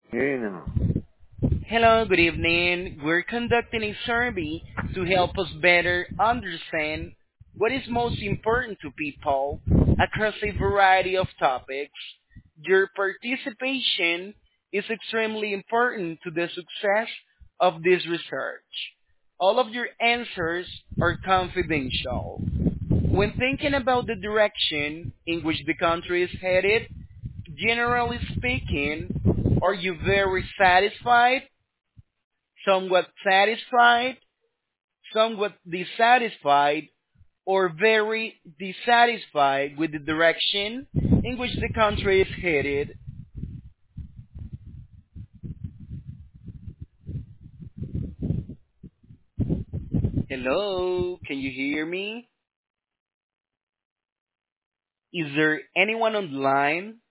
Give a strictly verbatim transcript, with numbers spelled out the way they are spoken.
Hearing you now. Hello, good evening. We're conducting a survey to help us better understand what is most important to people across a variety of topics. Your participation is extremely important to the success of this research. All of your answers are confidential. When thinking about the direction in which the country is headed, generally speaking, are you very satisfied, somewhat satisfied, somewhat dissatisfied, or very dissatisfied with the direction in which the country is headed? Hello, can you hear me? Is there anyone on the line?